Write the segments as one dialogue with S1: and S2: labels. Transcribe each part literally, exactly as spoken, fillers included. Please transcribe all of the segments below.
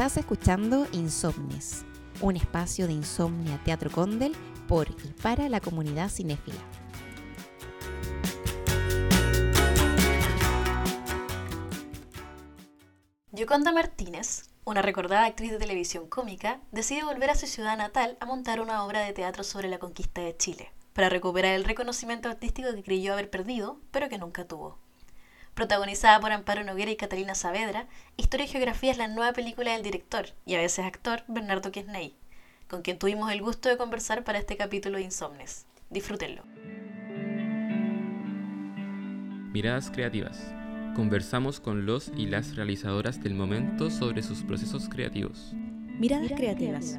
S1: Estás escuchando Insomnes, un espacio de Insomnia Teatro Condel por y para la comunidad cinéfila.
S2: Yoconda Martínez, una recordada actriz de televisión cómica, decide volver a su ciudad natal a montar una obra de teatro sobre la conquista de Chile, para recuperar el reconocimiento artístico que creyó haber perdido, pero que nunca tuvo. Protagonizada por Amparo Noguera y Catalina Saavedra, Historia y Geografía es la nueva película del director, y a veces actor, Bernardo Quesney, con quien tuvimos el gusto de conversar para este capítulo de Insomnes. Disfrútenlo.
S3: Miradas creativas. Conversamos con los y las realizadoras del momento sobre sus procesos creativos.
S4: Miradas creativas.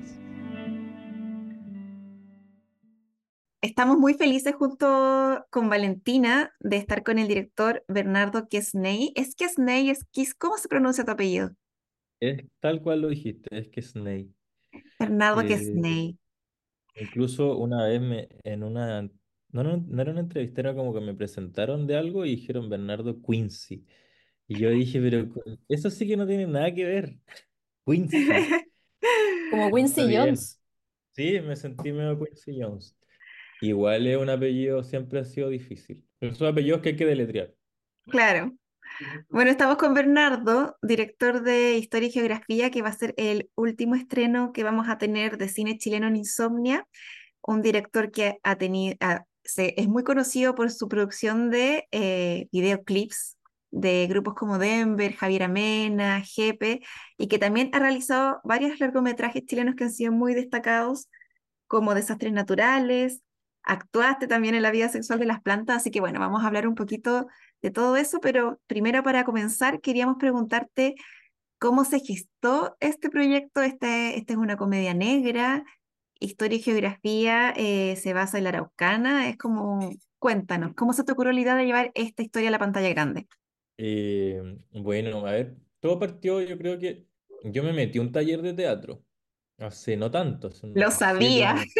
S5: Estamos muy felices junto con Valentina de estar con el director Bernardo Quesney. ¿Es Quesney? ¿Es Quis? ¿Cómo se pronuncia tu apellido?
S6: Es tal cual lo dijiste, es que Snake.
S5: Bernardo
S6: Eh,
S5: Quesney.
S6: incluso una vez me, en una, no, no, no era una entrevista, era como que me presentaron de algo y dijeron Bernardo Quincy. Y yo dije, pero cu- eso sí que no tiene nada que ver. Quincy.
S4: Como
S6: Está
S4: Quincy
S6: bien.
S4: Jones.
S6: Sí, me sentí medio Quincy Jones. Igual es un apellido, siempre ha sido difícil. Pero son apellidos que hay que deletrear.
S5: Claro. Bueno, estamos con Bernardo, director de Historia y Geografía, que va a ser el último estreno que vamos a tener de cine chileno en Insomnia. Un director que ha tenido, ha- se- es muy conocido por su producción de eh, videoclips de grupos como Denver, Javier Amena, Jepe, y que también ha realizado varios largometrajes chilenos que han sido muy destacados, como Desastres Naturales. Actuaste también en La vida sexual de las plantas, así que bueno, vamos a hablar un poquito de todo eso, pero primero para comenzar queríamos preguntarte cómo se gestó este proyecto. Este, esta es una comedia negra. Historia y Geografía eh, se basa en la Araucana. Es como, cuéntanos, ¿cómo se te ocurrió la idea de llevar esta historia a la pantalla grande?
S6: Eh, bueno, a ver, todo partió, yo creo que yo me metí a un taller de teatro hace no tanto, hace
S5: Lo
S6: unos siete
S5: sabía.
S6: años.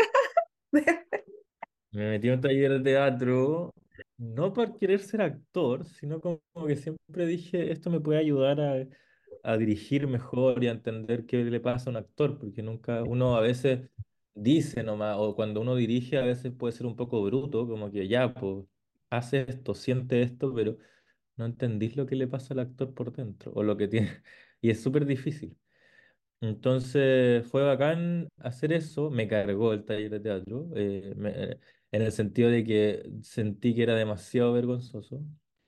S6: Me metí a un taller de teatro, no por querer ser actor, sino como, como que siempre dije, esto me puede ayudar a, a dirigir mejor y a entender qué le pasa a un actor, porque nunca, uno a veces dice nomás, o cuando uno dirige a veces puede ser un poco bruto, como que ya, pues, hace esto, siente esto, pero no entendís lo que le pasa al actor por dentro, o lo que tiene, y es súper difícil. Entonces fue bacán hacer eso, me cargó el taller de teatro, eh, me- en el sentido de que sentí que era demasiado vergonzoso.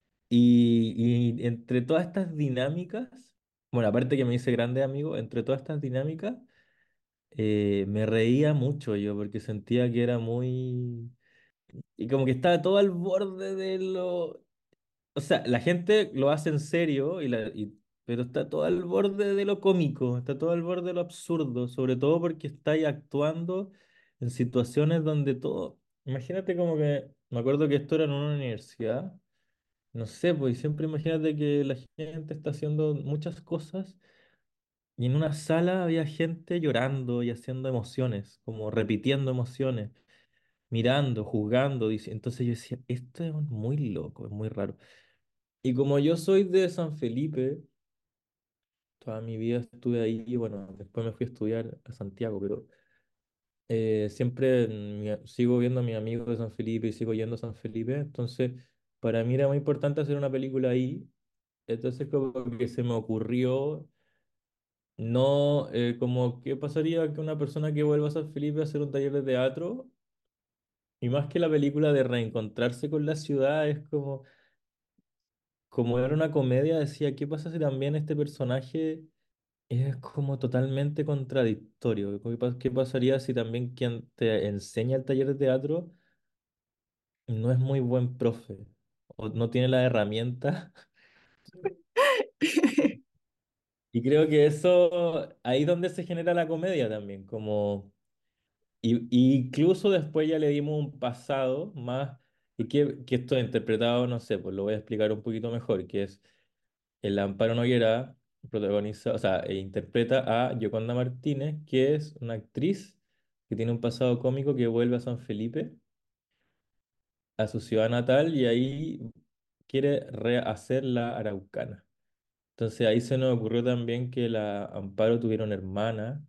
S6: Y, y entre todas estas dinámicas, bueno, aparte que me hice grande amigo, entre todas estas dinámicas, eh, me reía mucho yo porque sentía que era muy... Y como que estaba todo al borde de lo... O sea, la gente lo hace en serio, y la, y- pero está todo al borde de lo cómico, está todo al borde de lo absurdo, sobre todo porque está ahí actuando en situaciones donde todo... Imagínate como que, me acuerdo que esto era en una universidad, no sé, pues y siempre imagínate que la gente está haciendo muchas cosas y en una sala había gente llorando y haciendo emociones, como repitiendo emociones, mirando, juzgando, dice, entonces yo decía, esto es muy loco, es muy raro. Y como yo soy de San Felipe, toda mi vida estuve ahí, y bueno, después me fui a estudiar a Santiago, pero eh, siempre mi- sigo viendo a mis amigos de San Felipe y sigo yendo a San Felipe, entonces para mí era muy importante hacer una película ahí, entonces como que se me ocurrió, no, eh, como qué pasaría que una persona que vuelva a San Felipe a hacer un taller de teatro, y más que la película de reencontrarse con la ciudad, es como, como era una comedia, decía, ¿qué pasa si también este personaje... Es como totalmente contradictorio? ¿Qué pas- qué pasaría si también quien te enseña el taller de teatro no es muy buen profe o no tiene la herramienta? Y creo que eso, ahí donde se genera la comedia también, como, y, y incluso después ya le dimos un pasado más, y que, que esto es interpretado, no sé, pues lo voy a explicar un poquito mejor, que es el Amparo Noguera protagoniza, o sea, e interpreta a Yoconda Martínez, que es una actriz que tiene un pasado cómico que vuelve a San Felipe, a su ciudad natal, y ahí quiere rehacer la Araucana. Entonces ahí se nos ocurrió también que la Amparo tuviera una hermana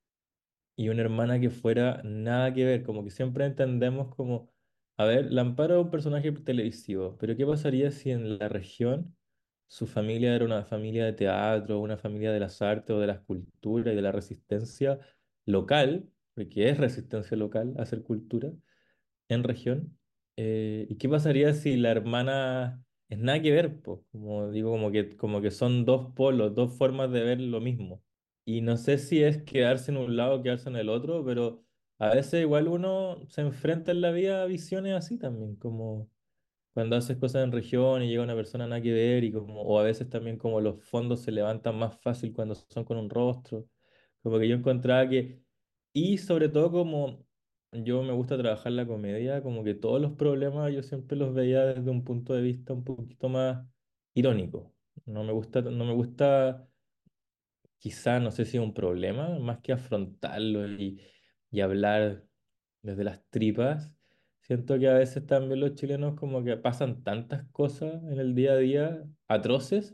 S6: y una hermana que fuera nada que ver, como que siempre entendemos como, a ver, la Amparo es un personaje televisivo, pero ¿qué pasaría si en la región su familia era una familia de teatro, una familia de las artes o de la escultura y de la resistencia local, porque es resistencia local hacer cultura en región? Eh, ¿y qué pasaría si la hermana es nada que ver, pues? Como digo, como que, como que son dos polos, dos formas de ver lo mismo. Y no sé si es quedarse en un lado o quedarse en el otro, pero a veces igual uno se enfrenta en la vida a visiones así también, como cuando haces cosas en región y llega una persona nada que ver, y como, o a veces también como los fondos se levantan más fácil cuando son con un rostro. Como que yo encontraba que, y sobre todo como yo me gusta trabajar la comedia, como que todos los problemas yo siempre los veía desde un punto de vista un poquito más irónico. No me gusta, no me gusta quizá, no sé si es un problema, más que afrontarlo y, y hablar desde las tripas. Siento que a veces también los chilenos como que pasan tantas cosas en el día a día atroces,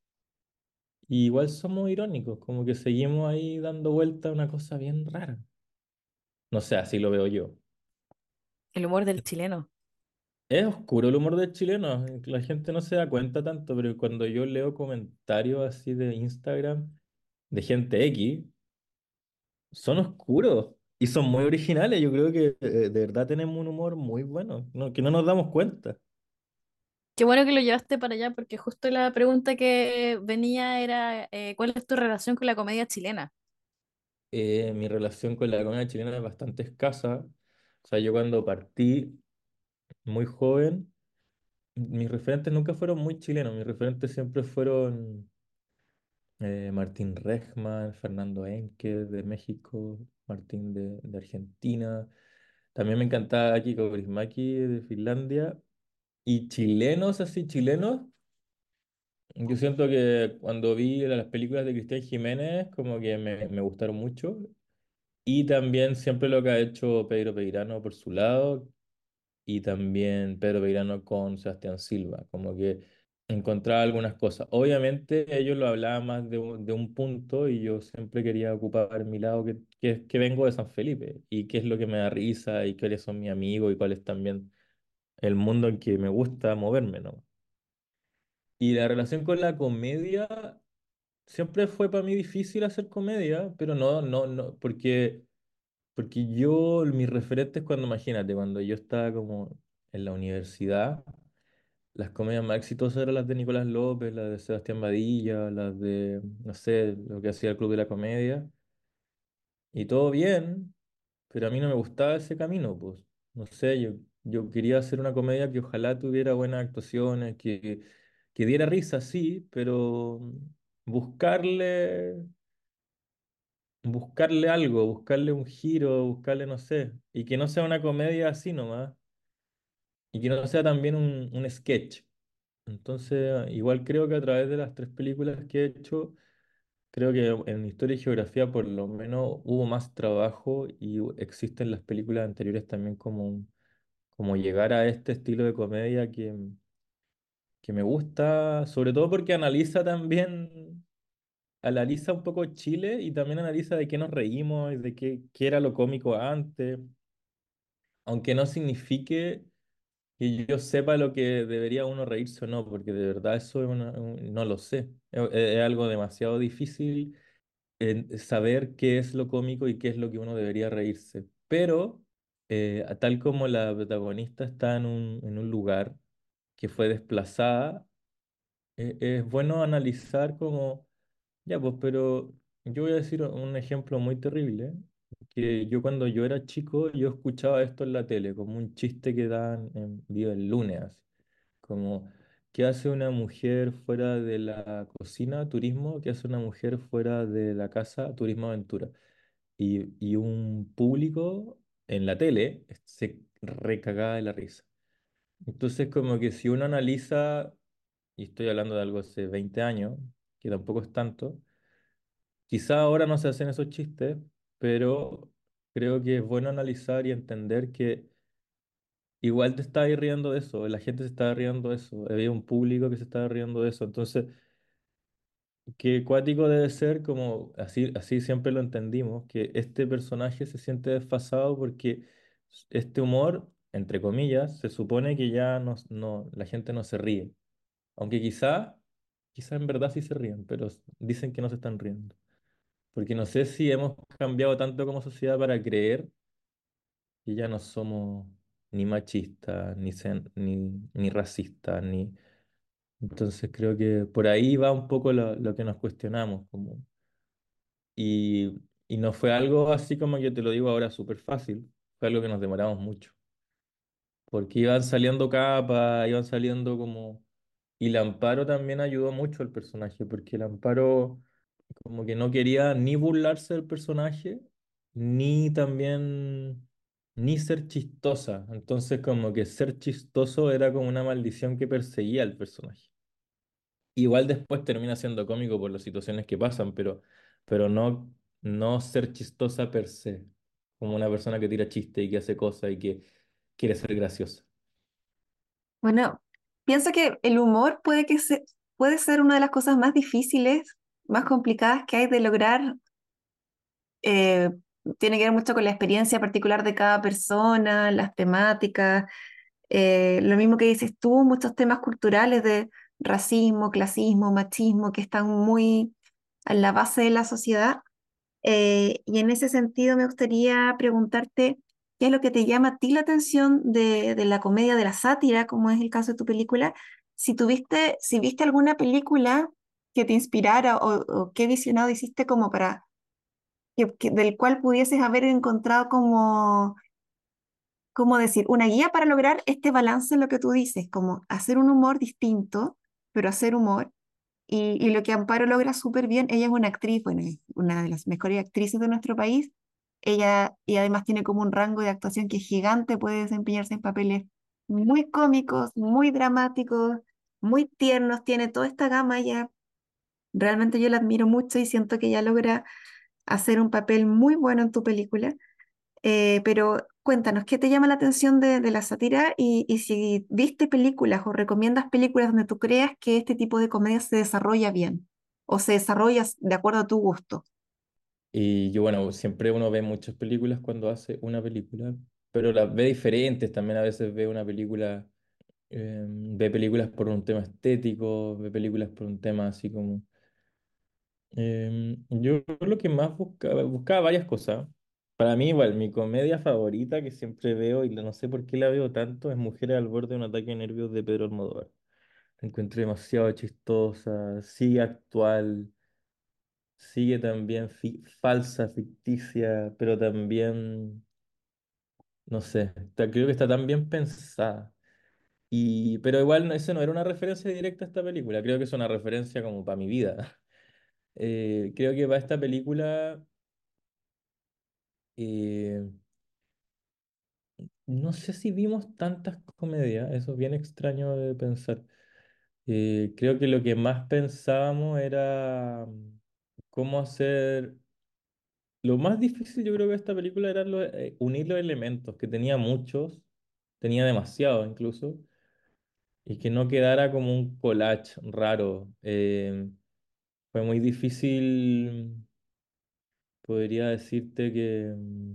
S6: y igual somos irónicos, como que seguimos ahí dando vuelta a una cosa bien rara. No sé, así lo veo yo.
S4: El humor del chileno.
S6: Es oscuro el humor del chileno, la gente no se da cuenta tanto, pero cuando yo leo comentarios así de Instagram de gente X, son oscuros y son muy originales. Yo creo que eh, de verdad tenemos un humor muy bueno, no- que no nos damos cuenta.
S2: Qué bueno que lo llevaste para allá, porque justo la pregunta que venía era, eh, ¿cuál es tu relación con la comedia chilena?
S6: Eh, mi relación con la comida chilena es bastante escasa. O sea, yo cuando partí muy joven, mis referentes nunca fueron muy chilenos. Mis referentes siempre fueron eh, Martín Rejman, Fernando Henke de México, Martín de, de Argentina. También me encantaba Kiko Kaurismäki de Finlandia. Y chilenos, así chilenos. Yo siento que cuando vi las películas de Cristian Jiménez, como que me, me gustaron mucho. Y también siempre lo que ha hecho Pedro Peirano por su lado, y también Pedro Peirano con Sebastián Silva, como que encontraba algunas cosas. Obviamente ellos lo hablaban más de un, de un punto, y yo siempre quería ocupar mi lado, que, que, es que vengo de San Felipe y qué es lo que me da risa y cuáles son mis amigos y cuál es también el mundo en que me gusta moverme, ¿no? Y la relación con la comedia siempre fue para mí difícil hacer comedia, pero no, no, no, porque, porque yo, mis referentes cuando, imagínate, cuando yo estaba como en la universidad, las comedias más exitosas eran las de Nicolás López, las de Sebastián Badilla, las de, no sé, lo que hacía el Club de la Comedia, y todo bien, pero a mí no me gustaba ese camino, pues. No sé, yo, yo quería hacer una comedia que ojalá tuviera buenas actuaciones, que, que diera risa, sí, pero buscarle, buscarle algo, buscarle un giro, buscarle, no sé, y que no sea una comedia así nomás, y que no sea también un, un sketch. Entonces, igual creo que a través de las tres películas que he hecho, creo que en Historia y Geografía por lo menos hubo más trabajo, y existen las películas anteriores también como, un- como llegar a este estilo de comedia que, que me gusta, sobre todo porque analiza también, analiza un poco Chile y también analiza de qué nos reímos y de qué, qué era lo cómico antes, aunque no signifique que yo sepa lo que debería uno reírse o no, porque de verdad eso es una- un- no lo sé. Es, es algo demasiado difícil, eh, saber qué es lo cómico y qué es lo que uno debería reírse. Pero, eh, a tal como la protagonista está en un, en un lugar que fue desplazada, eh, es bueno analizar como, ya, pues, pero yo voy a decir un ejemplo muy terrible, que yo cuando yo era chico, yo escuchaba esto en la tele, como un chiste que dan en vivo el lunes, así, como, ¿qué hace una mujer fuera de la cocina, turismo? ¿Qué hace una mujer fuera de la casa, turismo, aventura? Y, y un público en la tele se recagaba de la risa. Entonces, como que si uno analiza, y estoy hablando de algo hace veinte años, que tampoco es tanto, quizá ahora no se hacen esos chistes, pero creo que es bueno analizar y entender que igual te estás riendo de eso, la gente se está riendo de eso, había un público que se estaba riendo de eso. Entonces, qué cuático debe ser, como así, así siempre lo entendimos, que este personaje se siente desfasado porque este humor, entre comillas, se supone que ya no, no, la gente no se ríe. Aunque quizá, quizá en verdad sí se ríen, pero s- dicen que no se están riendo. Porque no sé si hemos cambiado tanto como sociedad para creer que ya no somos ni machistas, ni, sen- ni, ni racistas, ni... Entonces creo que por ahí va un poco lo, lo que nos cuestionamos. Como... Y, y no fue algo así como yo te lo digo ahora súper fácil, fue algo que nos demoramos mucho. Porque iban saliendo capas, iban saliendo como... Y el Amparo también ayudó mucho al personaje, porque el Amparo como que no quería ni burlarse del personaje, ni también, ni ser chistosa. Entonces como que ser chistoso era como una maldición que perseguía al personaje. Igual después termina siendo cómico por las situaciones que pasan, pero, pero no, no ser chistosa per se, como una persona que tira chiste y que hace cosas y que quiere ser graciosa.
S5: Bueno, pienso que el humor puede que se, puede ser una de las cosas más difíciles, más complicadas que hay de lograr. eh, Tiene que ver mucho con la experiencia particular de cada persona, las temáticas, eh, lo mismo que dices tú, muchos temas culturales de racismo, clasismo, machismo, que están muy a la base de la sociedad. Eh, y en ese sentido me gustaría preguntarte, ¿qué es lo que te llama a ti la atención de, de la comedia, de la sátira, como es el caso de tu película? Si tuviste, si viste alguna película que te inspirara o, o qué visionado hiciste como para, que- que- del cual pudieses haber encontrado como, como decir, una guía para lograr este balance en lo que tú dices, como hacer un humor distinto, pero hacer humor. Y, y lo que Amparo logra súper bien, ella es una actriz, bueno, es una de las mejores actrices de nuestro país. Ella, y además tiene como un rango de actuación que es gigante, puede desempeñarse en papeles muy cómicos, muy dramáticos, muy tiernos, tiene toda esta gama. Ella, realmente yo la admiro mucho y siento que ella logra hacer un papel muy bueno en tu película. Eh, pero cuéntanos, ¿qué te llama la atención de, de la sátira? Y, y si viste películas o recomiendas películas donde tú creas que este tipo de comedia se desarrolla bien o se desarrolla de acuerdo a tu gusto.
S6: Y yo, bueno, siempre uno ve muchas películas cuando hace una película, pero las ve diferentes. También a veces ve una película, eh, ve películas por un tema estético, ve películas por un tema así como... eh, yo lo que más buscaba, buscaba varias cosas. Para mí, igual, mi comedia favorita que siempre veo, y no sé por qué la veo tanto, es Mujeres al borde de un ataque de nervios de Pedro Almodóvar. La encuentro demasiado chistosa, sigue actual, sigue también fi- falsa, ficticia, pero también, no sé, está- creo que está tan bien pensada. Y, pero igual no, eso no era una referencia directa a esta película, creo que es una referencia como para mi vida. Eh, creo que para esta película, eh, no sé si vimos tantas comedias, eso es bien extraño de pensar. Eh, creo que lo que más pensábamos era mm, cómo hacer... Lo más difícil yo creo que de esta película era lo- eh, unir los elementos, que tenía muchos, tenía demasiado incluso, y que no quedara como un collage raro. Eh, fue muy difícil, podría decirte que mm,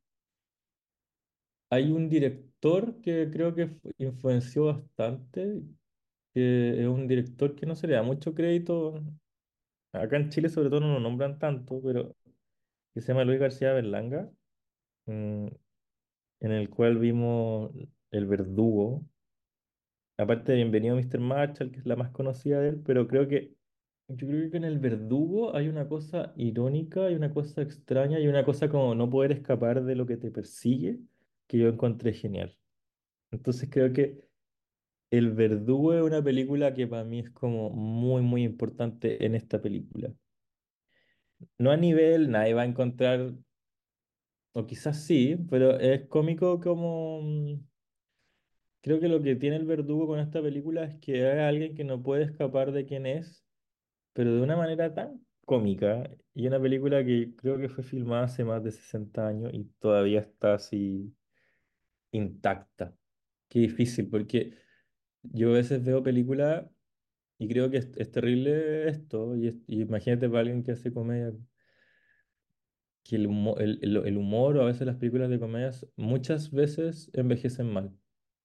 S6: hay un director que creo que fu- influenció bastante, que es un director que no se le da mucho crédito. Acá en Chile sobre todo no lo nombran tanto, pero que se llama Luis García Berlanga, mm, en el cual vimos El Verdugo. Aparte de Bienvenido mister Marshall, que es la más conocida de él, pero creo que yo creo que en El Verdugo hay una cosa irónica, hay una cosa extraña, y una cosa como no poder escapar de lo que te persigue, que yo encontré genial. Entonces creo que El Verdugo es una película que para mí es como muy, muy importante en esta película. No a nivel, nadie va a encontrar, o quizás sí, pero es cómico como... mm, creo que lo que tiene el verdugo con esta película es que es alguien que no puede escapar de quién es, pero de una manera tan cómica. Y una película que creo que fue filmada hace más de sesenta años y todavía está así intacta. Qué difícil, porque yo a veces veo películas Y creo que es, es terrible esto, y, es- y imagínate para alguien que hace comedia, que el humo- el, el- el humor o a veces las películas de comedias muchas veces envejecen mal.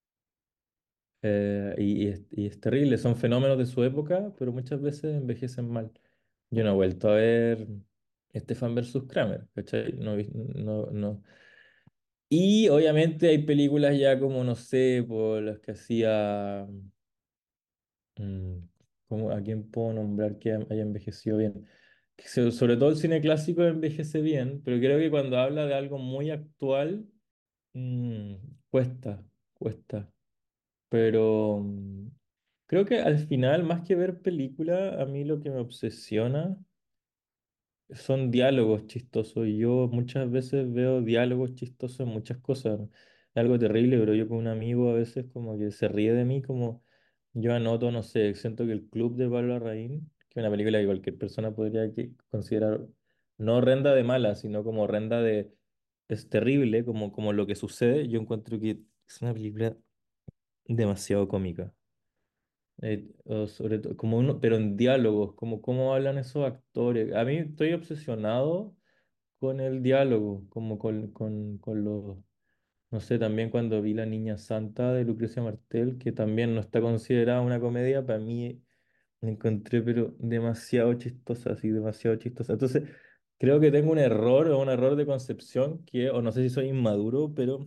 S6: Eh, y, y es, y es terrible, son fenómenos de su época, pero muchas veces envejecen mal. Yo no he vuelto a ver Stefan versus Kramer, ¿cachai? No, vi- no, no. Y obviamente hay películas ya como, no sé, por las que hacía, mm, como, ¿a quién puedo nombrar que haya envejecido bien? Que so- sobre todo el cine clásico envejece bien, pero creo que cuando habla de algo muy actual, mm, cuesta, cuesta. Pero mm, creo que al final, más que ver película, a mí lo que me obsesiona son diálogos chistosos. Y yo muchas veces veo diálogos chistosos en muchas cosas. Es algo terrible, pero yo con un amigo a veces como que se ríe de mí, como yo anoto, no sé, siento que el Club de Pablo Larraín, que es una película que cualquier persona podría que- considerar no horrenda de mala, sino como horrenda de... Es terrible, como, como lo que sucede. Yo encuentro que es una película demasiado cómica. Eh, o sobre todo, como uno, pero en diálogos, como cómo hablan esos actores. A mí estoy obsesionado con el diálogo, como con, con, con los, no sé, también cuando vi La Niña Santa de Lucrecia Martel, que también no está considerada una comedia, para mí me encontré pero demasiado chistosa, así, demasiado chistosa. Entonces, creo que tengo un error o un error de concepción, que, o no sé si soy inmaduro, pero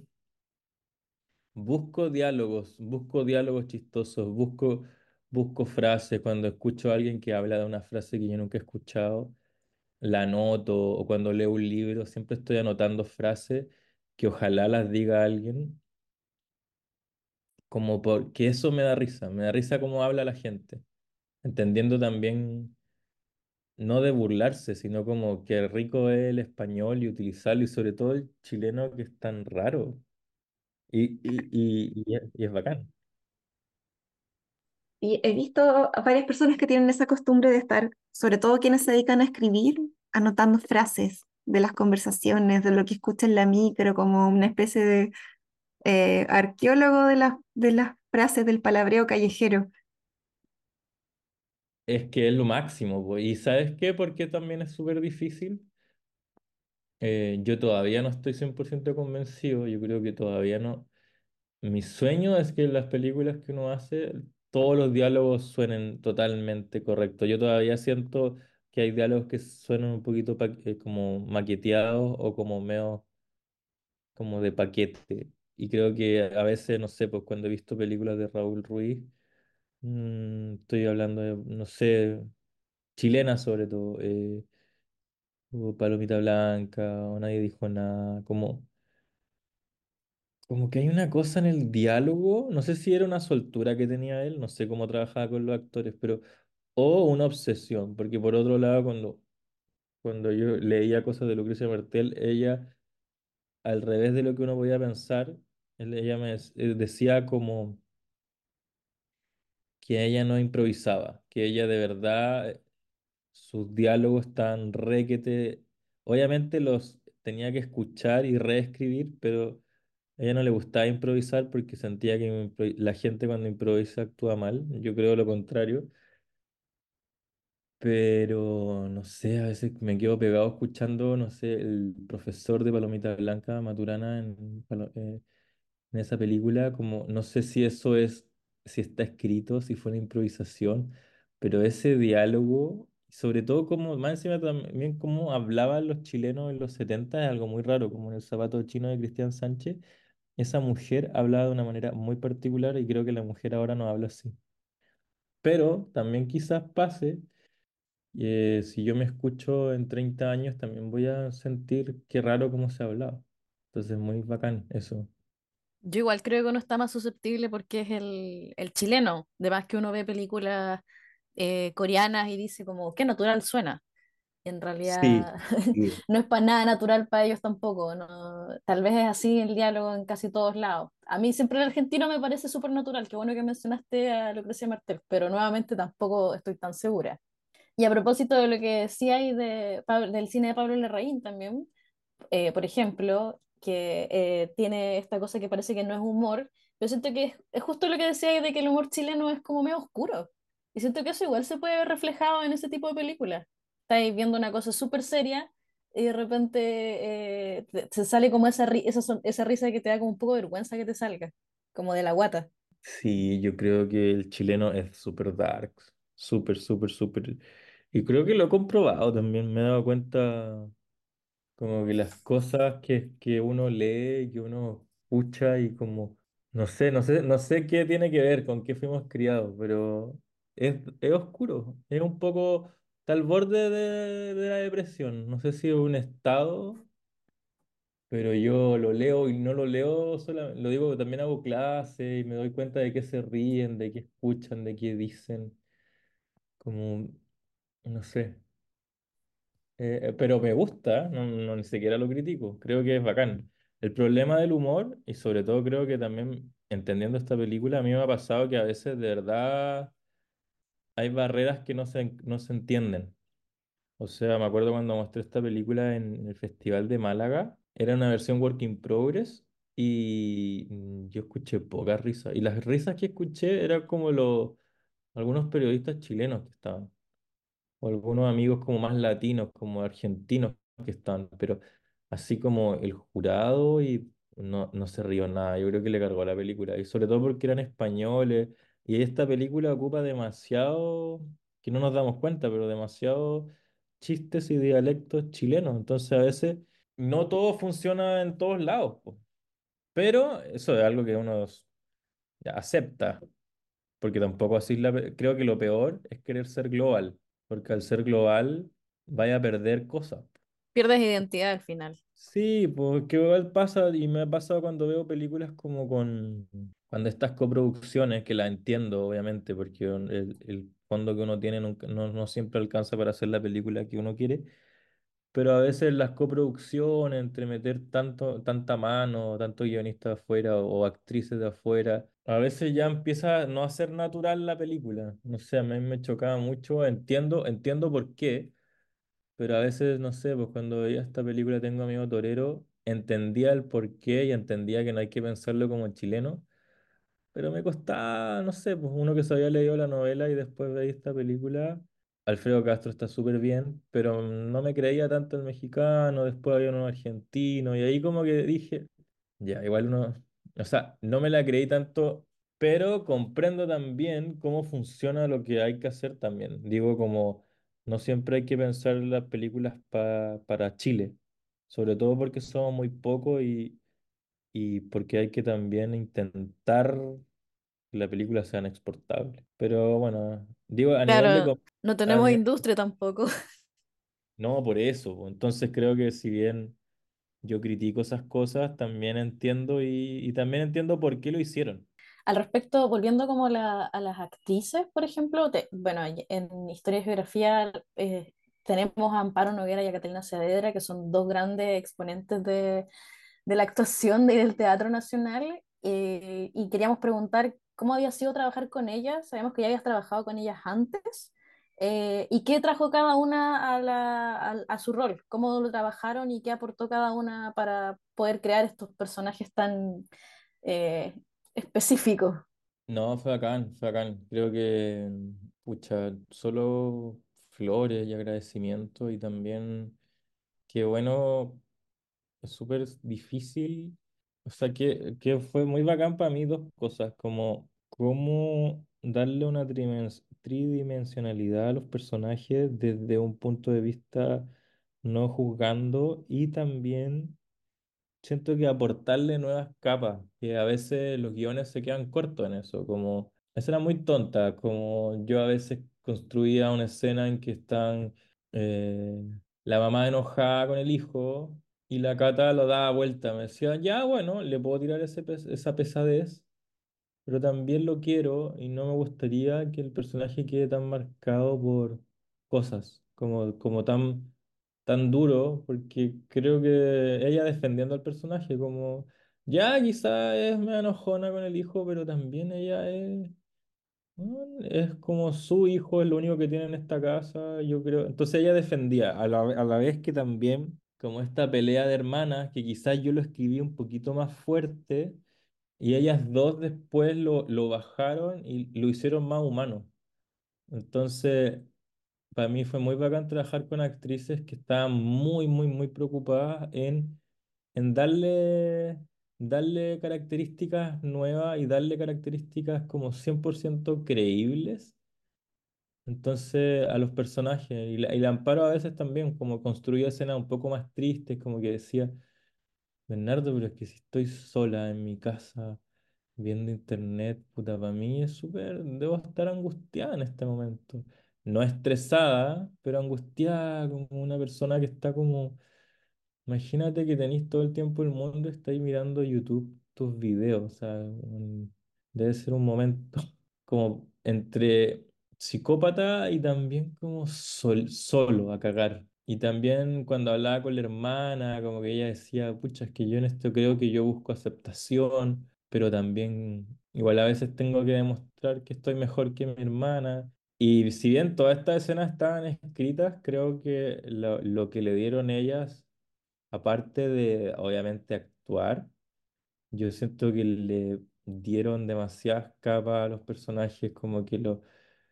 S6: busco diálogos, busco diálogos chistosos, busco, busco frases. Cuando escucho a alguien que habla de una frase que yo nunca he escuchado, la anoto, o cuando leo un libro, siempre estoy anotando frases que ojalá las diga alguien, como porque eso me da risa, me da risa cómo habla la gente, entendiendo también, no de burlarse, sino como que rico es el español y utilizarlo, y sobre todo el chileno que es tan raro, y, y, y, y es y es bacán.
S5: Y he visto a varias personas que tienen esa costumbre de estar, sobre todo quienes se dedican a escribir, anotando frases de las conversaciones, de lo que escuchan en la micro, como una especie de eh, arqueólogo de las, de las frases del palabreo callejero.
S6: Es que es lo máximo, po. ¿Y sabes qué? Porque también es súper difícil. Eh, yo todavía no estoy cien por ciento convencido, yo creo que todavía no. Mi sueño es que en las películas que uno hace, todos los diálogos suenen totalmente correctos. Yo todavía siento que hay diálogos que suenan un poquito pa- eh, como maqueteados o como medio como de paquete. Y creo que a veces, no sé, pues cuando he visto películas de Raúl Ruiz, mm, estoy hablando de, no sé, chilenas sobre todo. Eh, o Palomita Blanca, o Nadie dijo nada, como, como que hay una cosa en el diálogo, no sé si era una soltura que tenía él, no sé cómo trabajaba con los actores, pero, o una obsesión, porque por otro lado, cuando, cuando yo leía cosas de Lucrecia Martel, ella, al revés de lo que uno podía pensar, él- ella me dec- eh, decía como que ella no improvisaba, que ella de verdad, eh, sus diálogos estaban requete, obviamente los tenía que escuchar y reescribir, pero a ella no le gustaba improvisar porque sentía que impro- la gente cuando improvisa actúa mal. Yo creo lo contrario. Pero no sé, a veces me quedo pegado escuchando, no sé, el profesor de Palomita Blanca, Maturana, en, Palo- eh, en esa película, como no sé si eso es, si está escrito, si fue una improvisación, pero ese diálogo, sobre todo como, más encima también cómo hablaban los chilenos en los setenta es algo muy raro, como en El zapato chino de Cristian Sánchez. Esa mujer hablaba de una manera muy particular y creo que la mujer ahora no habla así. Pero también quizás pase, eh, si yo me escucho en treinta años, también voy a sentir qué raro cómo se ha hablado. Entonces, muy bacán eso.
S4: Yo igual creo que uno está más susceptible porque es el, el chileno. De más que uno ve películas eh, coreanas y dice como, qué natural suena. Y en
S6: Sí,
S4: realidad
S6: sí.
S4: no es para nada natural para ellos tampoco. ¿No? Tal vez es así el diálogo en casi todos lados. A mí siempre el argentino me parece súper natural. Qué bueno que mencionaste a Lucrecia Martel, pero nuevamente tampoco estoy tan segura. Y a propósito de lo que decía ahí de, Pab- del cine de Pablo Larraín también, eh, por ejemplo, que eh, tiene esta cosa que parece que no es humor, yo siento que es, es justo lo que decía ahí de que el humor chileno es como medio oscuro. Y siento que eso igual se puede ver reflejado en ese tipo de películas. Estáis viendo una cosa súper seria y de repente eh, te- se sale como esa, ri- esa, son- esa risa que te da como un poco de vergüenza que te salga, como de la guata.
S6: Sí, yo creo que el chileno es súper dark, súper, súper, súper. Y creo que lo he comprobado también, me he dado cuenta como que las cosas que, que uno lee, que uno escucha y como, no sé, no sé, no sé qué tiene que ver con qué fuimos criados, pero es, es oscuro, es un poco, está al borde de, de la depresión, no sé si es un estado, pero yo lo leo y no lo leo solamente, lo digo, también hago clase y me doy cuenta de que se ríen, de que escuchan, de que dicen, como, no sé. Eh, eh, pero me gusta, no, no ni siquiera lo critico, creo que es bacán. El problema del humor, y sobre todo creo que también entendiendo esta película, a mí me ha pasado que a veces de verdad hay barreras que no se, no se entienden. O sea, me acuerdo cuando mostré esta película en el Festival de Málaga, era una versión work in progress y mm, yo escuché pocas risas. Y las risas que escuché eran como los, algunos periodistas chilenos que estaban o algunos amigos como más latinos, como argentinos que están, pero así como el jurado y no, no se rió nada, yo creo que le cargó la película, y sobre todo porque eran españoles, y esta película ocupa demasiado, que no nos damos cuenta, pero demasiado chistes y dialectos chilenos, entonces a veces no todo funciona en todos lados, po. Pero eso es algo que uno ya acepta. Porque tampoco así la, creo que lo peor es querer ser global, porque al ser global vaya a perder cosas.
S4: Pierdes identidad al final.
S6: Sí, porque igual pasa, y me ha pasado cuando veo películas como con, cuando estas coproducciones, que la entiendo obviamente, porque el, el fondo que uno tiene nunca- no, no siempre alcanza para hacer la película que uno quiere, pero a veces las coproducciones, entre meter tanto, tanta mano, tanto guionista de afuera o, o actrices de afuera, a veces ya empieza a no a ser natural la película. No sé, a mí me chocaba mucho, entiendo, entiendo por qué, pero a veces, no sé, pues cuando veía esta película Tengo amigo torero, entendía el por qué y entendía que no hay que pensarlo como chileno, pero me costaba, no sé, pues uno que se había leído la novela y después veía esta película. Alfredo Castro está súper bien, pero no me creía tanto el mexicano, después había uno argentino, y ahí como que dije, ya, igual uno, o sea, no me la creí tanto, pero comprendo también cómo funciona lo que hay que hacer también. Digo, como no siempre hay que pensar en las películas pa- para Chile, sobre todo porque somos muy pocos y, y porque hay que también intentar que la película sean exportables. Pero bueno, digo, a nivel de...
S4: Claro,
S6: com-
S4: no
S6: a
S4: tenemos
S6: nivel-
S4: industria tampoco.
S6: no, por eso, po. Entonces creo que si bien yo critico esas cosas, también entiendo y, y también entiendo por qué lo hicieron.
S4: Al respecto, volviendo como la- a las actrices, por ejemplo, te- bueno, en Historia y Geografía eh, tenemos a Amparo Noguera y a Catalina Saavedra, que son dos grandes exponentes de, de la actuación y del teatro nacional, eh, y queríamos preguntar cómo había sido trabajar con ellas. Sabemos que ya habías trabajado con ellas antes, eh, y qué trajo cada una a, la- a- a su rol, cómo lo trabajaron y qué aportó cada una para poder crear estos personajes tan eh, específicos.
S6: No, fue bacán, fue bacán. Creo que, pucha, solo flores y agradecimiento y también, qué bueno, es súper difícil. O sea, que, que fue muy bacán para mí dos cosas, como cómo darle una trimens- tridimensionalidad a los personajes desde un punto de vista no juzgando y también siento que aportarle nuevas capas, que a veces los guiones se quedan cortos en eso, como esa era muy tonta, como yo a veces construía una escena en que están eh, la mamá enojada con el hijo y la Cata lo daba vuelta, me decía, ya bueno, le puedo tirar ese pes- esa pesadez, pero también lo quiero y no me gustaría que el personaje quede tan marcado por cosas, como, como tan, tan duro, porque creo que ella defendiendo al personaje, como ya quizá es me enojona con el hijo, pero también ella es, ¿no? Es como su hijo, es lo único que tiene en esta casa, yo creo. Entonces ella defendía, a la, a la vez que también, como esta pelea de hermanas, que quizás yo lo escribí un poquito más fuerte y ellas dos después lo, lo bajaron y lo hicieron más humano. Entonces, para mí fue muy bacán trabajar con actrices que estaban muy, muy, muy preocupadas en, en darle, darle características nuevas y darle características como cien por ciento creíbles. Entonces, a los personajes, y la, y la Amparo a veces también, como construía escenas un poco más tristes, como que decía, Bernardo, pero es que si estoy sola en mi casa viendo internet, puta, para mí es súper, debo estar angustiada en este momento. No estresada, pero angustiada, como una persona que está como, imagínate que tenéis todo el tiempo el mundo, estáis mirando YouTube, tus videos, o sea, un- debe ser un momento como entre psicópata y también como sol- solo a cagar. Y también cuando hablaba con la hermana, como que ella decía, pucha, es que yo en esto creo que yo busco aceptación, pero también igual a veces tengo que demostrar que estoy mejor que mi hermana. Y si bien todas estas escenas estaban escritas, creo que lo, lo que le dieron ellas, aparte de obviamente actuar, yo siento que le dieron demasiadas capas a los personajes, como que lo,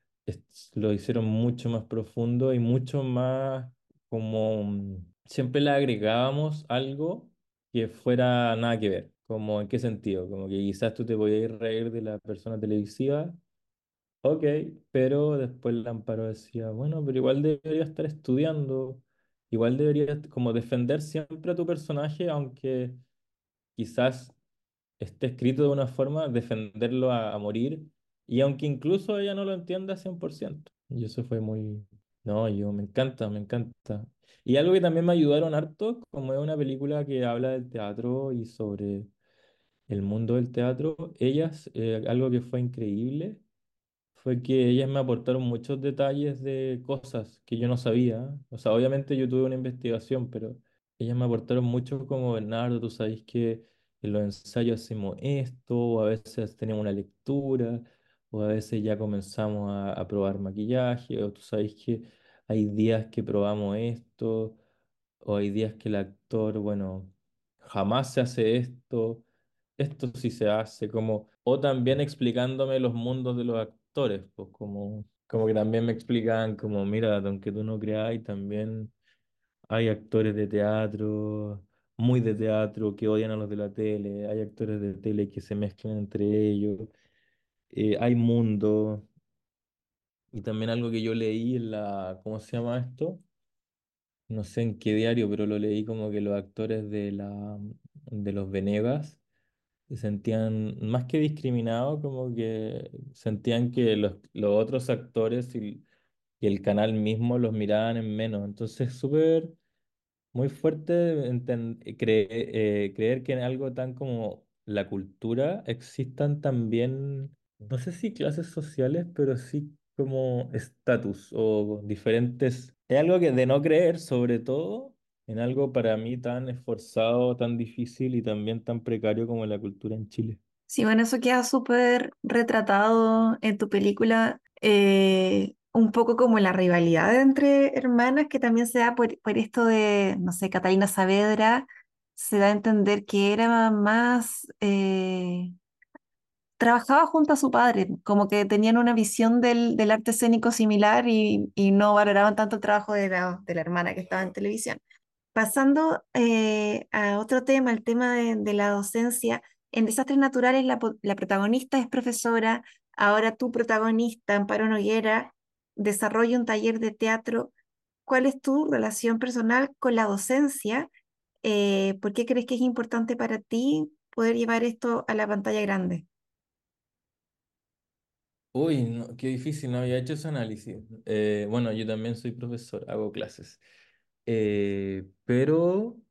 S6: es- lo hicieron mucho más profundo y mucho más como mm, siempre le agregábamos algo que fuera nada que ver. Como en qué sentido, como que quizás tú te podías reír de la persona televisiva, ok, pero después Lamparo decía, bueno, pero igual debería estar estudiando, igual deberías como defender siempre a tu personaje, aunque quizás esté escrito de una forma, defenderlo a, a morir, y aunque incluso ella no lo entienda cien por ciento. Y eso fue muy... No, yo me encanta, me encanta. Y algo que también me ayudaron harto, como es una película que habla del teatro y sobre el mundo del teatro, ellas, eh, algo que fue increíble fue que ellas me aportaron muchos detalles de cosas que yo no sabía. O sea, obviamente yo tuve una investigación, pero ellas me aportaron mucho como Bernardo, tú sabes que en los ensayos hacemos esto, o a veces tenemos una lectura, o a veces ya comenzamos a, a probar maquillaje, o tú sabes que hay días que probamos esto, o hay días que el actor, bueno, jamás se hace esto, esto sí se hace, como, o también explicándome los mundos de los actores, pues como, como que también me explicaban como, mira, aunque tú no creas, también hay actores de teatro, muy de teatro, que odian a los de la tele, hay actores de tele que se mezclan entre ellos, eh, hay mundo, y también algo que yo leí en la, ¿cómo se llama esto? No sé en qué diario, pero lo leí como que los actores de la, de los Venegas se sentían más que discriminados, como que sentían que los, los otros actores y, y el canal mismo los miraban en menos. Entonces, súper muy fuerte enten- cre- eh, creer que en algo tan como la cultura existan también, no sé si clases sociales, pero sí como estatus o diferentes. Es algo que de no creer, sobre todo en algo para mí tan esforzado, tan difícil y también tan precario como la cultura en Chile.
S5: Sí, bueno, eso queda súper retratado en tu película, eh, un poco como la rivalidad entre hermanas, que también se da por, por esto de, no sé, Catalina Saavedra, se da a entender que era más, eh, trabajaba junto a su padre, como que tenían una visión del, del arte escénico similar y, y no valoraban tanto el trabajo de la, de la hermana que estaba en televisión. Pasando eh, a otro tema, el tema de, de la docencia, en Desastres Naturales la, po- la protagonista es profesora, ahora tu protagonista, Amparo Noguera, desarrolla un taller de teatro. ¿Cuál es tu relación personal con la docencia? Eh, ¿por qué crees que es importante para ti poder llevar esto a la pantalla grande?
S6: Uy, no, qué difícil, no había hecho ese análisis. Eh, bueno, yo también soy profesor, hago clases. Eh, pero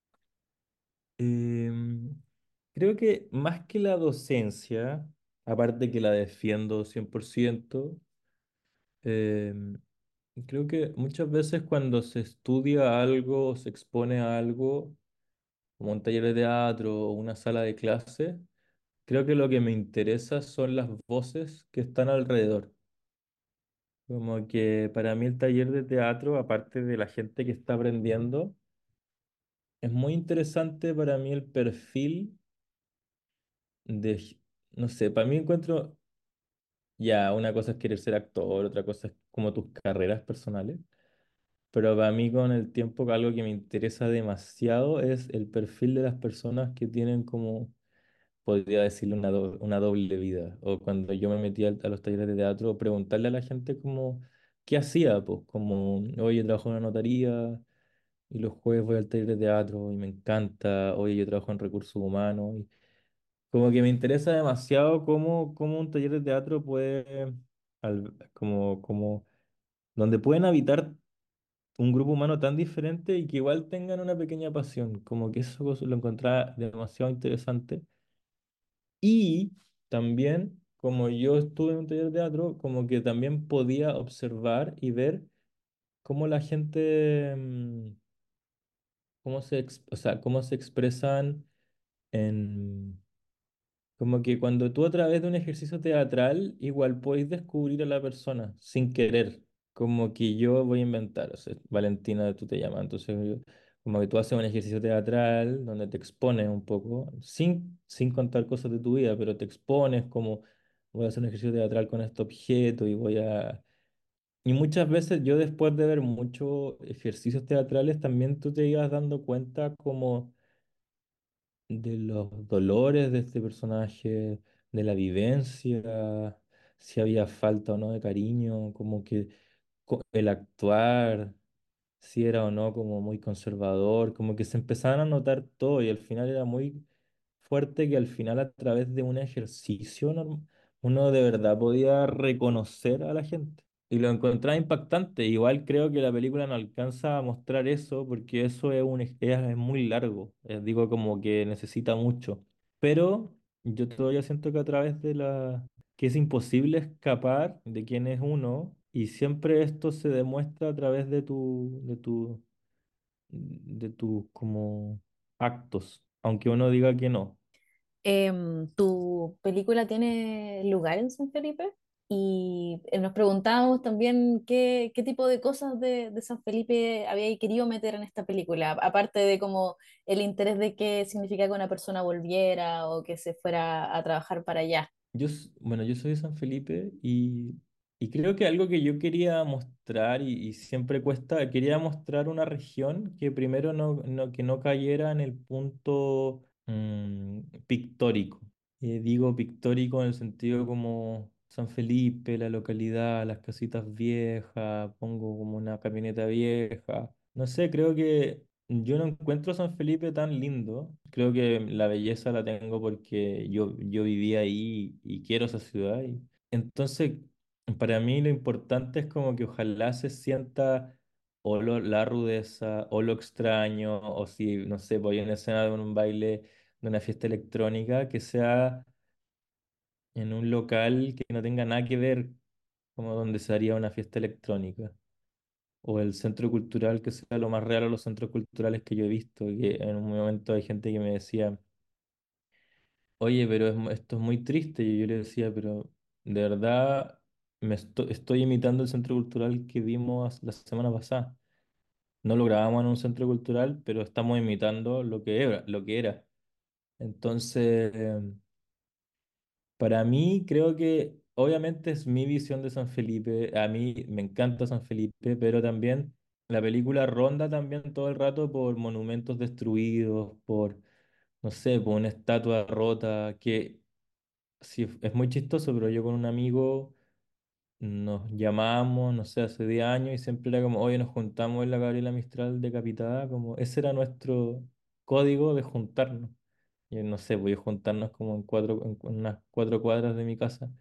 S6: em, creo que más que la docencia, aparte que la defiendo cien por ciento, em, creo que muchas veces cuando se estudia algo o se expone a algo, como un taller de teatro o una sala de clase, creo que lo que me interesa son las voces que están alrededor. Como que para mí el taller de teatro, aparte de la gente que está aprendiendo, es muy interesante para mí el perfil de, no sé, para mí encuentro ya una cosa es querer ser actor, otra cosa es como tus carreras personales. Pero para mí con el tiempo algo que me interesa demasiado es el perfil de las personas que tienen como, podría decirle, una, do- una doble vida. O cuando yo me metí al- a los talleres de teatro, preguntarle a la gente como, ¿qué hacía? Pues como, oye, trabajo en una notaría y los jueves voy al taller de teatro y me encanta, oye, yo trabajo en recursos humanos. Y como que me interesa demasiado cómo, cómo un taller de teatro puede, al- como, como, donde pueden habitar un grupo humano tan diferente y que igual tengan una pequeña pasión, como que eso lo encontraba demasiado interesante. Y también, como yo estuve en un taller de teatro, como que también podía observar y ver cómo la gente, mm, cómo se, ex- o sea, cómo se expresan en... Como que cuando tú a través de un ejercicio teatral, igual podéis descubrir a la persona sin querer. Como que yo voy a inventar, o sea, Valentina, tú te llamas, entonces yo- como que tú haces un ejercicio teatral donde te expones un poco, sin, sin contar cosas de tu vida, pero te expones como voy a hacer un ejercicio teatral con este objeto y voy a... Y muchas veces yo después de ver muchos ejercicios teatrales, también tú te ibas dando cuenta como de los dolores de este personaje, de la vivencia, si había falta o no de cariño, como que co- el actuar, si era o no como muy conservador, como que se empezaban a notar todo y al final era muy fuerte que al final a través de un ejercicio norm- uno de verdad podía reconocer a la gente. Y lo encontraba impactante. Igual creo que la película no alcanza a mostrar eso porque eso es, un, ej- es, es muy largo. Eh, digo como que necesita mucho. Pero yo todavía siento que a través de la... que es imposible escapar de quién es uno y siempre esto se demuestra a través de tu, de tu, de tus como actos, aunque uno diga que no.
S4: Em, ¿tu película tiene lugar en San Felipe? Y eh, nos preguntábamos también qué, qué tipo de cosas de, de San Felipe había querido meter en esta película, aparte de como el interés de qué significa que una persona volviera o que se fuera a trabajar para allá.
S6: Yo, s- bueno, yo soy de San Felipe y, y creo que algo que yo quería mostrar y, y siempre cuesta, quería mostrar una región que primero no, no- que no cayera en el punto mm, pictórico. Eh, digo pictórico en el sentido como San Felipe, la localidad, las casitas viejas, pongo como una camioneta vieja. No sé, creo que yo no encuentro San Felipe tan lindo. Creo que la belleza la tengo porque yo, yo viví ahí y quiero esa ciudad. Y... Entonces, para mí lo importante es como que ojalá se sienta o lo- la rudeza o lo extraño, o si, no sé, voy a una escena de un baile, de una fiesta electrónica, que sea en un local que no tenga nada que ver como donde se haría una fiesta electrónica o el centro cultural que sea lo más real a los centros culturales que yo he visto, que en un momento hay gente que me decía, oye, pero es mu- esto es muy triste, y yo le decía, pero de verdad me esto- estoy imitando el centro cultural que vimos la semana pasada. No lo grabamos en un centro cultural, pero estamos imitando lo que era, lo que era. Entonces, em, para mí, creo que obviamente es mi visión de San Felipe. A mí me encanta San Felipe, pero también la película ronda también todo el rato por monumentos destruidos, por, no sé, por una estatua rota, que sí, es muy chistoso, pero yo con un amigo nos llamamos, no sé, hace diez años y siempre era como, oye, nos juntamos en la Gabriela Mistral decapitada, como ese era nuestro código de juntarnos. Y no sé, voy a juntarnos como en cuatro, en unas cuatro cuadras de mi casa.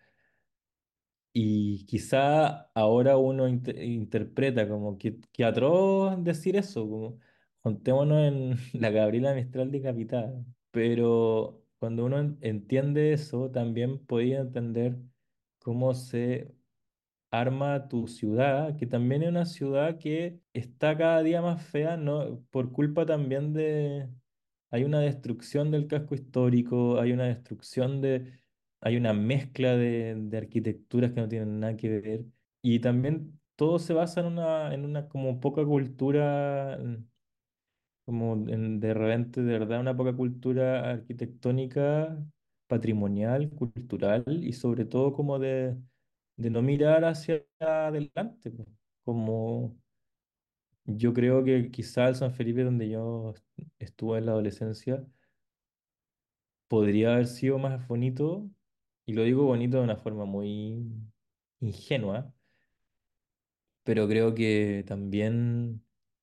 S6: Y quizá ahora uno inte- interpreta como que, que atroz decir eso, como juntémonos en la Gabriela Mistral decapitada. Pero cuando uno en- entiende eso, también podía entender cómo se arma tu ciudad, que también es una ciudad que está cada día más fea, ¿no? Por culpa también de... Hay una destrucción del casco histórico, hay una destrucción de... Hay una mezcla de, de arquitecturas que no tienen nada que ver. Y también todo se basa en una, en una como poca cultura, como en- de repente, de verdad, una poca cultura arquitectónica, patrimonial, cultural y sobre todo como de de no mirar hacia adelante, pues. Como yo creo que quizá el San Felipe donde yo estuve en la adolescencia podría haber sido más bonito, y lo digo bonito de una forma muy ingenua, pero creo que también,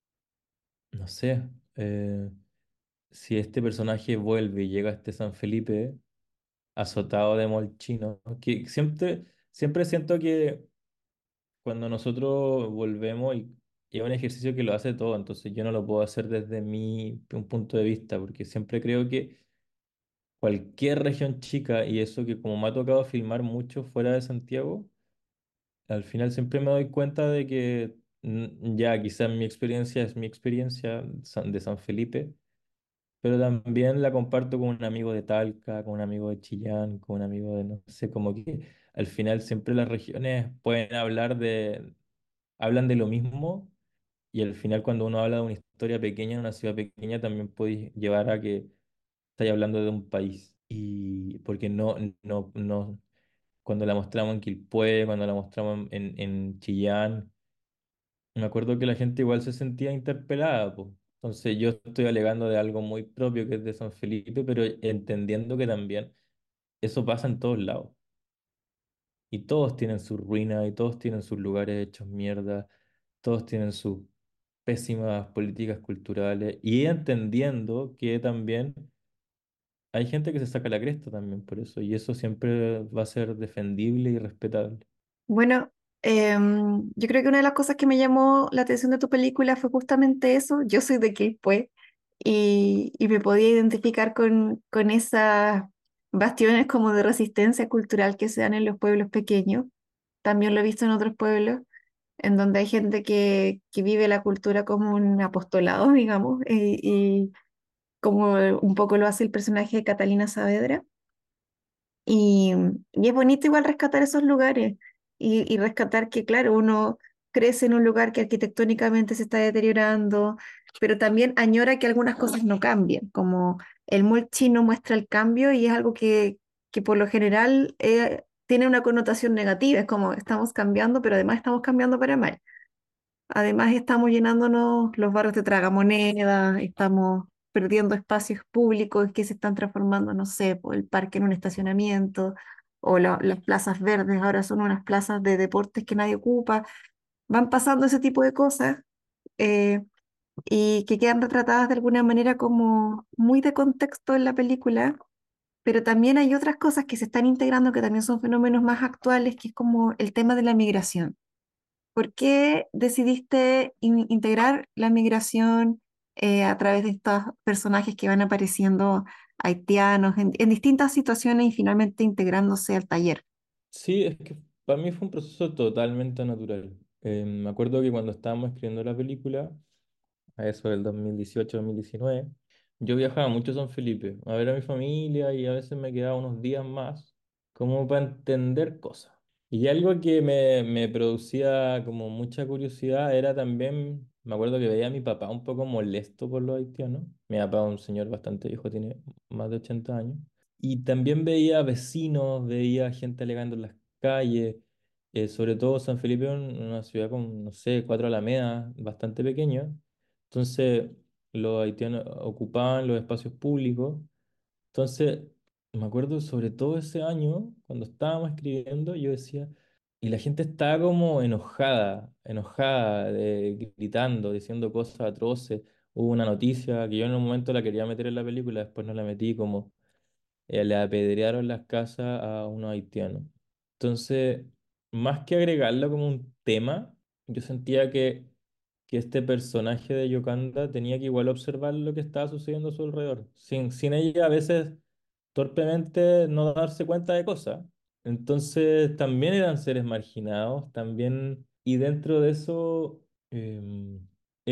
S6: no sé, eh, si este personaje vuelve y llega a este San Felipe azotado de molchino, que siempre, siempre siento que cuando nosotros volvemos y y es un ejercicio que lo hace todo, entonces yo no lo puedo hacer desde mi un punto de vista, porque siempre creo que cualquier región chica, y eso que como me ha tocado filmar mucho fuera de Santiago, al final siempre me doy cuenta de que mm, ya quizás mi experiencia es mi experiencia san- de San Felipe, pero también la comparto con un amigo de Talca, con un amigo de Chillán, con un amigo de no sé, como que al final siempre las regiones pueden hablar de, hablan de lo mismo, y al final cuando uno habla de una historia pequeña en una ciudad pequeña también puede llevar a que estáis hablando de un país. Y porque no, no, no, cuando la mostramos en Quilpué, cuando la mostramos en, en Chillán, me acuerdo que la gente igual se sentía interpelada, po. Entonces yo estoy alegando de algo muy propio que es de San Felipe, pero entendiendo que también eso pasa en todos lados. Y todos tienen sus ruinas, y todos tienen sus lugares hechos mierda, todos tienen sus pésimas políticas culturales, y entendiendo que también hay gente que se saca la cresta también por eso, y eso siempre va a ser defendible y respetable.
S5: Bueno, em, yo creo que una de las cosas que me llamó la atención de tu película fue justamente eso. Yo soy de Quilpué y, y me podía identificar con, con esas bastiones como de resistencia cultural que se dan en los pueblos pequeños. También lo he visto en otros pueblos, en donde hay gente que, que vive la cultura como un apostolado, digamos, y, y como un poco lo hace el personaje de Catalina Saavedra. Y, y es bonito igual rescatar esos lugares y, y rescatar que, claro, uno crece en un lugar que arquitectónicamente se está deteriorando, pero también añora que algunas cosas no cambien, como el mall chino muestra el cambio y es algo que, que por lo general eh, tiene una connotación negativa, es como estamos cambiando, pero además estamos cambiando para mal. Además, estamos llenándonos los barrios de tragamonedas, estamos perdiendo espacios públicos que se están transformando, no sé, por el parque en un estacionamiento, o la- las plazas verdes ahora son unas plazas de deportes que nadie ocupa. Van pasando ese tipo de cosas eh, y que quedan retratadas de alguna manera como muy de contexto en la película, pero también hay otras cosas que se están integrando que también son fenómenos más actuales, que es como el tema de la migración. ¿Por qué decidiste in- integrar la migración eh, a través de estos personajes que van apareciendo haitianos en, en distintas situaciones y finalmente integrándose al taller?
S6: Sí, es que para mí fue un proceso totalmente natural. Eh, me acuerdo que cuando estábamos escribiendo la película, a eso del dos mil dieciocho-dos mil diecinueve, yo viajaba mucho a San Felipe a ver a mi familia, y a veces me quedaba unos días más como para entender cosas. Y algo que me, me producía como mucha curiosidad era también, me acuerdo que veía a mi papá un poco molesto por los haitianos. Mi papá es un señor bastante viejo, tiene más de ochenta años. Y también veía vecinos, veía gente alegando en las calles, eh, sobre todo San Felipe, un- una ciudad con, no sé, cuatro alamedas, bastante pequeña. Entonces, los haitianos ocupaban los espacios públicos. Entonces, me acuerdo sobre todo ese año, cuando estábamos escribiendo, yo decía, y la gente estaba como enojada, enojada, de- gritando, diciendo cosas atroces. Hubo una noticia que yo en un momento la quería meter en la película, después no la metí, como eh, le apedrearon las casas a unos haitianos. Entonces, más que agregarlo como un tema, yo sentía que, que este personaje de Yokanda tenía que igual observar lo que estaba sucediendo a su alrededor, sin, sin ella a veces torpemente no darse cuenta de cosas. Entonces, también eran seres marginados, también, y dentro de eso, em,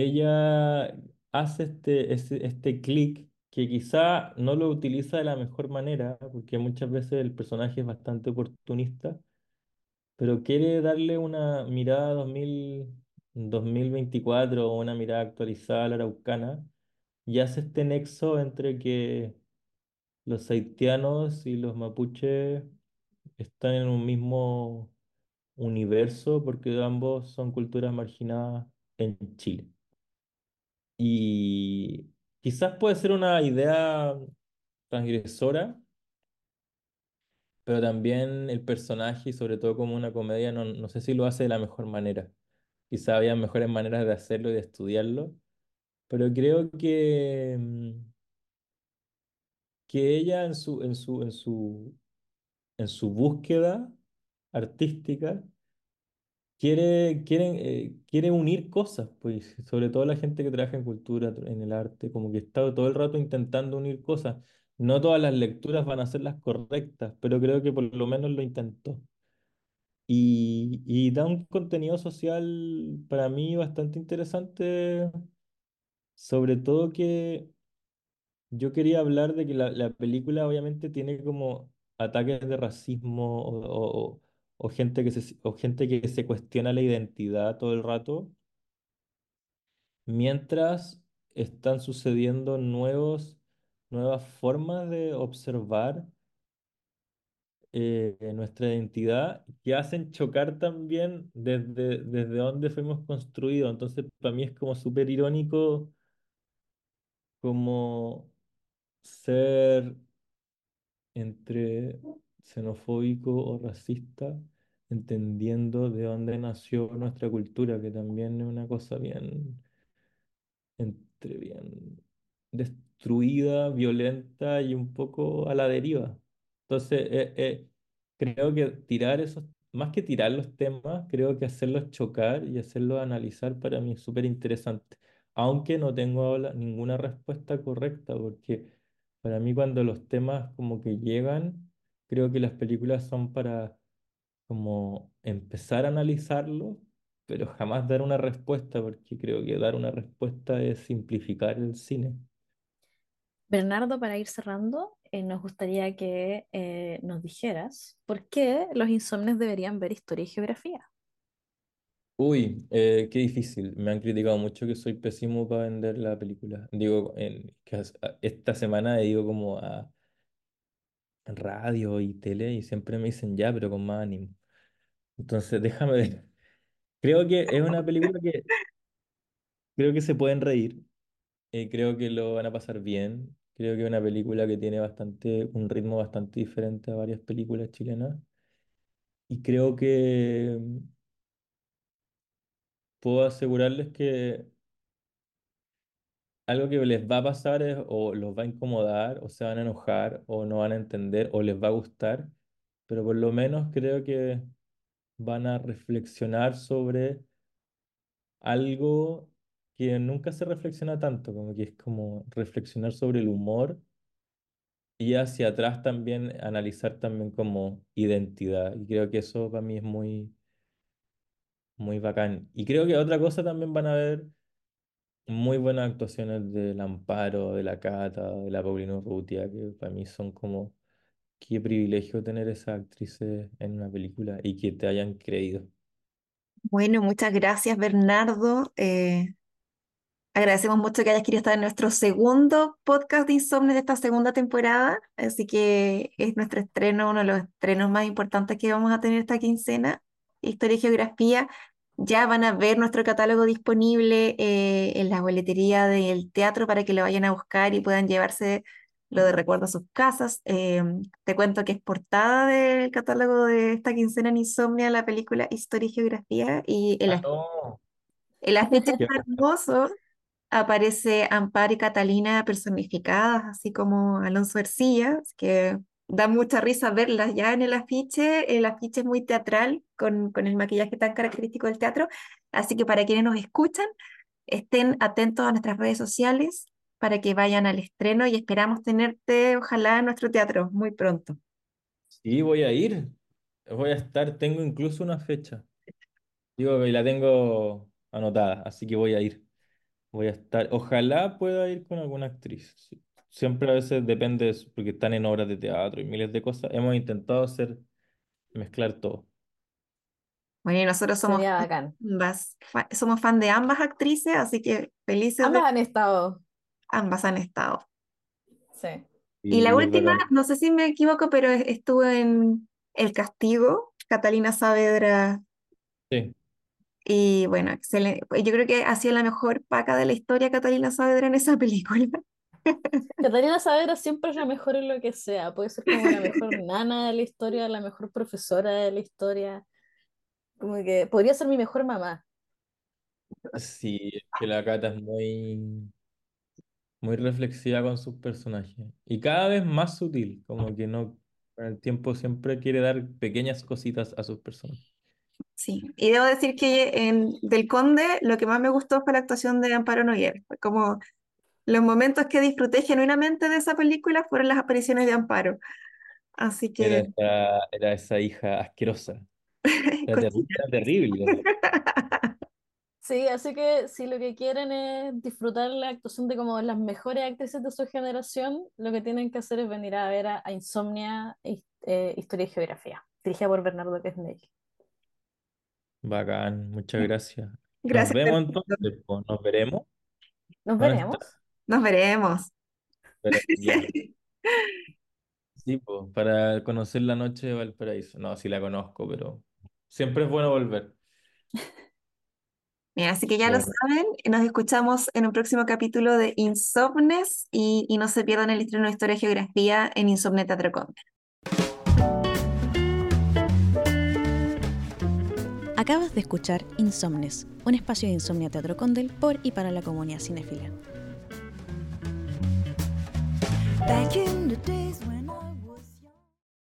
S6: ella hace este, este, este clic que quizá no lo utiliza de la mejor manera, porque muchas veces el personaje es bastante oportunista, pero quiere darle una mirada dos mil, dos mil veinticuatro o una mirada actualizada a la araucana, y hace este nexo entre que los haitianos y los mapuches están en un mismo universo porque ambos son culturas marginadas en Chile. Y quizás puede ser una idea transgresora, pero también el personaje, y sobre todo como una comedia, no, no sé si lo hace de la mejor manera. Quizás había mejores maneras de hacerlo y de estudiarlo, pero creo que, mm, que ella en su, en su, en su, en su búsqueda artística quiere, quiere, eh, quiere unir cosas, pues, sobre todo la gente que trabaja en cultura, en el arte, como que está todo el rato intentando unir cosas. No todas las lecturas van a ser las correctas, pero creo que por lo menos lo intentó. Y, y da un contenido social para mí bastante interesante, sobre todo que yo quería hablar de que la, la película obviamente tiene como ataques de racismo o, o- o gente que se, o gente que se cuestiona la identidad todo el rato, mientras están sucediendo nuevos, nuevas formas de observar eh, nuestra identidad que hacen chocar también desde, desde donde fuimos construidos. Entonces, para mí es como súper irónico como ser entre xenofóbico o racista, entendiendo de dónde nació nuestra cultura, que también es una cosa bien, entre bien destruida, violenta y un poco a la deriva. Entonces, eh, eh, creo que tirar esos, más que tirar los temas, creo que hacerlos chocar y hacerlos analizar para mí es súper interesante, aunque no tengo ahora ninguna respuesta correcta, porque para mí cuando los temas como que llegan, creo que las películas son para como empezar a analizarlo, pero jamás dar una respuesta, porque creo que dar una respuesta es simplificar el cine.
S4: Bernardo, para ir cerrando, eh, nos gustaría que eh, nos dijeras por qué los insomnes deberían ver historia y geografía.
S6: Uy, eh, qué difícil. Me han criticado mucho que soy pésimo para vender la película. Digo, en, que as- a- esta semana he ido como a radio y tele y siempre me dicen ya, pero con más ánimo. Entonces, déjame ver. Creo que es una película que creo que se pueden reír. Eh, creo que lo van a pasar bien. Creo que es una película que tiene bastante, un ritmo bastante diferente a varias películas chilenas. Y creo que mm, puedo asegurarles que algo que les va a pasar es o los va a incomodar, o se van a enojar, o no van a entender, o les va a gustar. Pero por lo menos creo que van a reflexionar sobre algo que nunca se reflexiona tanto, como que es como reflexionar sobre el humor. Y hacia atrás también analizar también como identidad. Y creo que eso para mí es muy, muy bacán. Y creo que otra cosa también van a ver muy buenas actuaciones del Amparo, de la Cata, de la Paulina Urrutia, que para mí son como qué privilegio tener esas actrices en una película y que te hayan creído.
S5: Bueno, muchas gracias, Bernardo. Eh, Agradecemos mucho que hayas querido estar en nuestro segundo podcast de Insomnio de esta segunda temporada, así que es nuestro estreno, uno de los estrenos más importantes que vamos a tener esta quincena, Historia y Geografía. Ya van a ver nuestro catálogo disponible eh, en la boletería del teatro para que lo vayan a buscar y puedan llevarse lo de recuerdo a sus casas. Eh, te cuento que es portada del catálogo de esta quincena en Insomnia, la película Historia y Geografía, y el,
S6: Ah,
S5: af-
S6: no.
S5: el afiche
S6: Qué
S5: está
S6: bacán.
S5: hermoso. Aparece Amparo y Catalina personificadas, así como Alonso Ercilla, así que da mucha risa verlas ya en el afiche. El afiche es muy teatral, con, con el maquillaje tan característico del teatro. Así que para quienes nos escuchan, estén atentos a nuestras redes sociales para que vayan al estreno y esperamos tenerte, ojalá, en nuestro teatro muy pronto.
S6: Sí, voy a ir. Voy a estar, tengo incluso una fecha. Digo que la tengo anotada, así que voy a ir. Voy a estar, ojalá pueda ir con alguna actriz. Sí. Siempre a veces depende, de eso, porque están en obras de teatro y miles de cosas. Hemos intentado hacer, mezclar todo.
S5: Bueno, y nosotros somos
S4: Sería bacán.
S5: ambas, fa- somos fan de ambas actrices, así que felices de
S4: Ambas han estado,
S5: ambas han estado.
S4: sí.
S5: Y la
S6: Y es
S5: última,
S6: bacán.
S5: no sé si me equivoco, pero es- estuvo en El Castigo. Catalina Saavedra.
S6: Sí,
S5: Y bueno, excelente. Yo creo que ha sido la mejor paca de la historia Catalina Saavedra en esa película.
S4: Catalina Saavedra siempre es la mejor en lo que sea. Puede ser como la mejor nana de la historia, la mejor profesora de la historia. Como que podría ser mi mejor mamá.
S6: sí, es que la Cata es muy, muy reflexiva con sus personajes. Y cada vez más sutil, como que no, con el tiempo siempre quiere dar pequeñas cositas a sus personajes.
S5: Sí, y debo decir que en Del Conde lo que más me gustó fue la actuación de Amparo Noguer. Fue como los momentos que disfruté genuinamente de esa película fueron las apariciones de Amparo. Así
S6: Era
S5: que,
S6: esa, era esa hija asquerosa. Era terrible,
S5: cochina.
S6: era terrible.
S4: Sí, así que si lo que quieren es disfrutar la actuación de como las mejores actrices de su generación, lo que tienen que hacer es venir a ver a, a Insomnia, His- eh, Historia y Geografía, dirigida por Bernardo Quesnel.
S6: Bacán, muchas gracias. Nos
S5: Gracias,
S6: vemos
S5: Fernando.
S6: entonces, pues, nos veremos.
S4: Nos
S6: ¿Dónde está?
S4: veremos.
S5: Nos veremos.
S6: Pero ya. Sí, pues, para conocer la noche de Valparaíso. No, sí la conozco, pero siempre es bueno volver.
S5: Bien, así que ya lo
S6: Bueno,
S5: saben, nos escuchamos en un próximo capítulo de Insomnes y, y no se pierdan el estreno de Historia y Geografía en Insomne Teatro Conde.
S2: Acabas de escuchar Insomnes, un espacio de Insomnia Teatro Condel por y para la comunidad cinéfila.
S7: Back in the days when